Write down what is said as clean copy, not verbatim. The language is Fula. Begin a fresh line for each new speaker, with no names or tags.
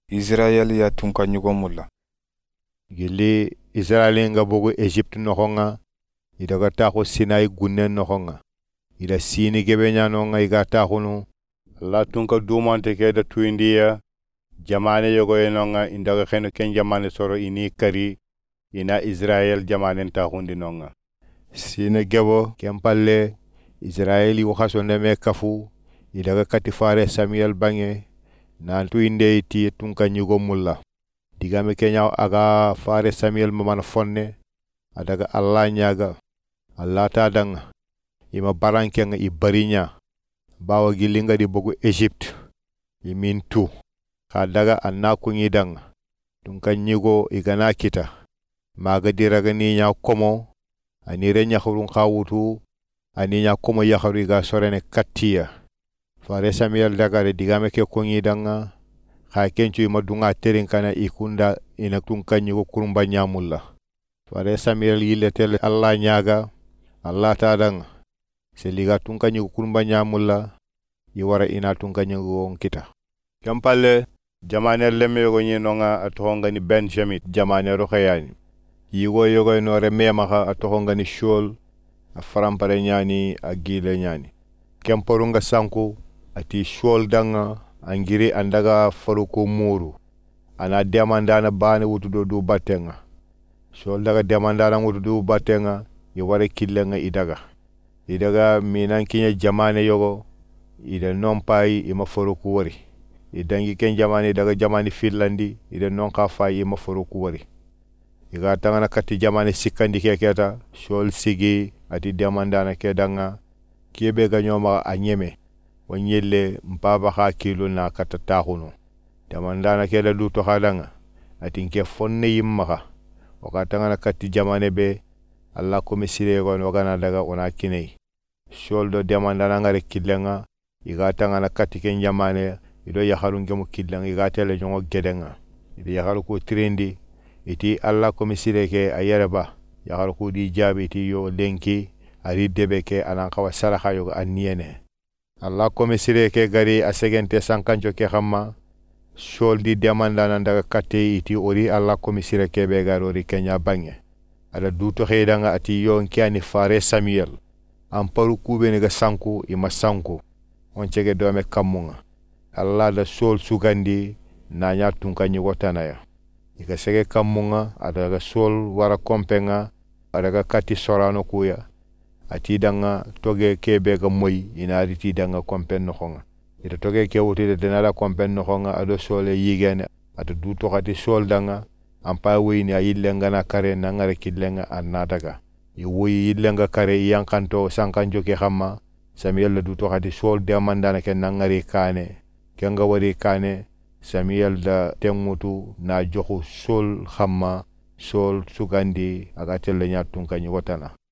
Israel ya tunka nyugo mulla.
Gili Israel nga bogo Egypt nohonga idaga taxo Sinai gunnen nohonga ida sini gebe nyanonga iga taxunu Allah tunka dumante ke da tuindiya jamane yogo enonga indaga kheno ken jamane soro ini kari ina Israel jamane taxundi nonga sine gebo kempalle Israeli waxaso neme kafu idaga katifare Samuel bange na tuinde iti tunka nyugo mulla digame kenya aga fare Samuel mamana fonne adaga Allah nyaga Allah ta danga ima barankenga i barinya bawa gilinga di bogu Egypt imin tu daga anna kunyi danga tunka nyugo igana kita maga diraga ni nya komo ani renya khurun khawutu ani nya komo ya kharu ga sorene kattiya fare Samuel daga de digame ke kunyi danga kha kencu ima dunga terin kana ikunda ina tunka nyugo kurumba nyamulla fare Samuel yille tel Allah nyaga Allah ta danga seliga tunka nyugo kurumba nyamulla yiwara ina tunka nyugo kita kampalle jamane lemme yogo nyenonga atohonga ni Benjamin jamane rokhayani yigo yogo no remema kha atohonga ni Shol afarampare nyani agile nyani kemporunga sanku ati Shol danga angiri andaga faruko muru ana demandana bane wutudo du batenga Shol daga demandana wutudo batenga yiwara killenga idaga minan kinya jamane yogo ida nompai ima faruko wari idangi ken jamani daga jamani Finlandi ida non ka fay ima faruko wari iga tangana kati jamani sikandi keketa Shol sigi ati demandana ke danga kebe ga nyoma anyeme wanyelle mpaba kha kilo na kata taxuno demandana ke da du to khadanga ati ke fonne yimma wakata ngana kati jamane be Allah ko misire gon wagana daga ona kinai Shol do demandana ngare killenga iga tangana kati ken jamane ido yakhalu ngemu killenga iga tele jongo gedenga ido yakhalu ko trendi iti Allah ko misire ke ayereba yakhalu ko di jabi iti yo lenki ari debe ke anan kawa saraha yo aniyene Allah ko misire ke gari asegente sankanjo ke khamma Shol di demandana daga kati iti ori Allah ko misire ke be garori kenya bange ada duto khedanga ati yo nkiani fare Samuel amparu kube ne ga sanku ima sanku on cege do me kamunga Allah da Shol sugandi na nya tunka nyugo tanaya ika sege kamunga ada ga Shol wara kompenga ada ga kati sorano kuya ati danga toge kebe ga moy ina riti danga kompen no khonga ida toge ke wuti de denala kompen no khonga ado Shol yigene ado duto khati Shol danga ampa weyni ayillenga na kare na ngare killenga annadaga woyi yillenga kare yankanto sankanjo ke khamma Samuel la duto khati Shol demandana ke nangari kane kenga wari kane Samuel da temutu na joxu Shol khamma Shol sugandi aga telle nya tunka nyugo tana